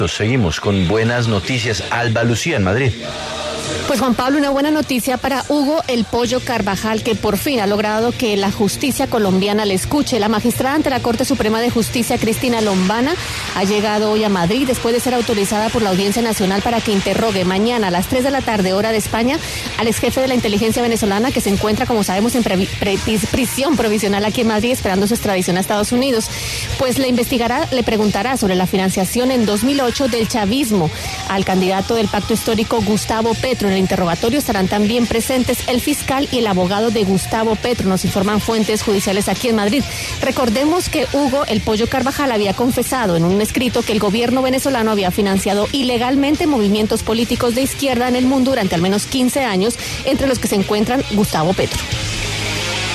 Seguimos con buenas noticias. Alba Lucía en Madrid. Pues Juan Pablo, una buena noticia para Hugo El Pollo Carvajal, que por fin ha logrado que la justicia colombiana le escuche. La magistrada ante la Corte Suprema de Justicia, Cristina Lombana, ha llegado hoy a Madrid después de ser autorizada por la Audiencia Nacional para que interrogue mañana a las 3 de la tarde, hora de España, al ex jefe de la inteligencia venezolana, que se encuentra, como sabemos, en prisión provisional aquí en Madrid, esperando su extradición a Estados Unidos. Pues le preguntará sobre la financiación en 2008 del chavismo al candidato del Pacto Histórico, Gustavo Petro. En el interrogatorio estarán también presentes el fiscal y el abogado de Gustavo Petro, nos informan fuentes judiciales aquí en Madrid. Recordemos que Hugo El Pollo Carvajal había confesado en un escrito que el gobierno venezolano había financiado ilegalmente movimientos políticos de izquierda en el mundo durante al menos 15 años, entre los que se encuentran Gustavo Petro.